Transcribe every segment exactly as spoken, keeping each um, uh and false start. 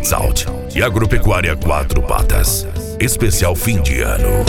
Planet e Agropecuária Quatro Patas. Especial fim de ano.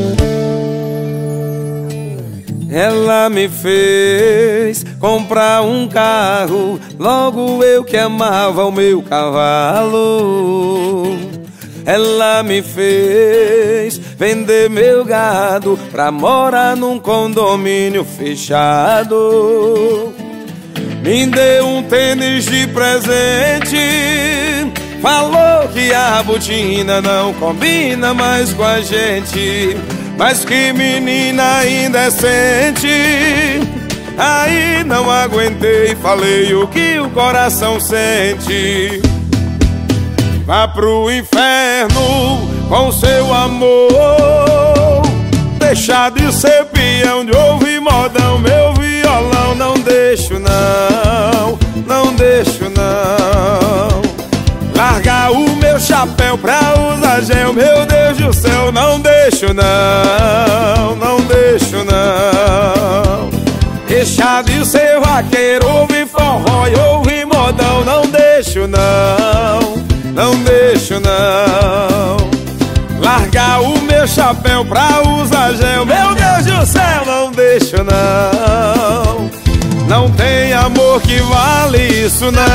Ela me fez comprar um carro, logo eu que amava o meu cavalo. Ela me fez vender meu gado pra morar num condomínio fechado. Me deu um tênis de presente, falou que a botina não combina mais com a gente. Mas que menina indecente. Aí não aguentei, falei o que o coração sente. Vá pro inferno com seu amor, deixa de ser peão, de ouvir modão. Meu violão não deixo não, não deixo não. Largar o meu chapéu pra usar gel, meu Deus do céu, não deixo não, não deixo não. Deixa de ser vaqueiro, ouvir forró e ouvir modão, não deixo não, não deixo não. Largar o meu chapéu pra usar gel, meu Deus do céu, não deixo não. Não tem amor que vale isso não.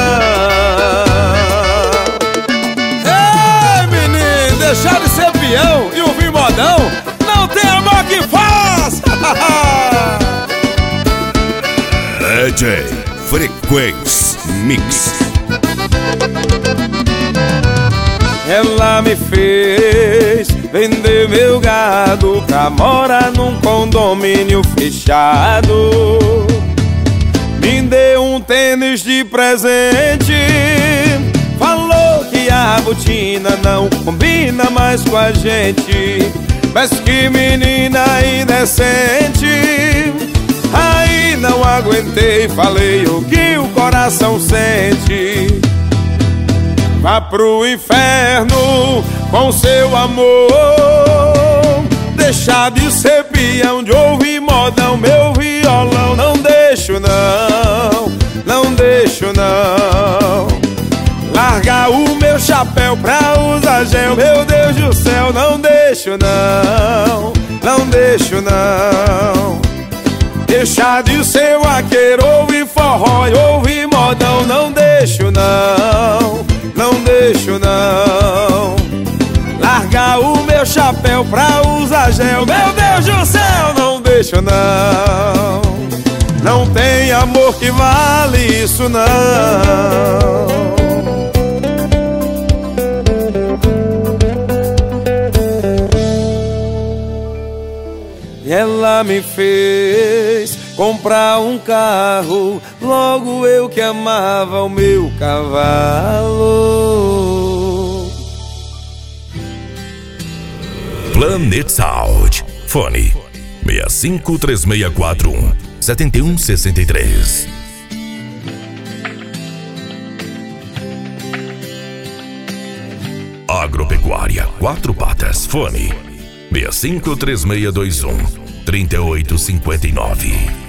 Deixar de ser peão e ouvir modão, não tem amor que faz. D J Frequência Mix. Ela me fez vender meu gado pra morar num condomínio fechado. Me deu um tênis de presente, falou que a botina não combina mais com a gente. Mas que menina indecente. Aí não aguentei, falei o que o coração sente. Vá pro inferno com seu amor, deixa de ser peão, de ouvir modão. Meu violão não deixo não, não deixo não. Largar o meu chapéu pra usar gel, meu Deus do céu, não deixo não, não deixo não. Deixar de ser vaqueiro, ouvir forró e ouvir modão, não deixo não, não deixo não. Largar o meu chapéu pra usar gel, meu Deus do céu, não deixo não. Não tem amor que vale isso não. Ela me fez comprar um carro, logo eu que amava o meu cavalo. Planet Sound. Fone seis cinco três seis quatro um sete um seis três. Agropecuária Quatro Patas. Fone seis cinco três seis dois um três oito cinco nove.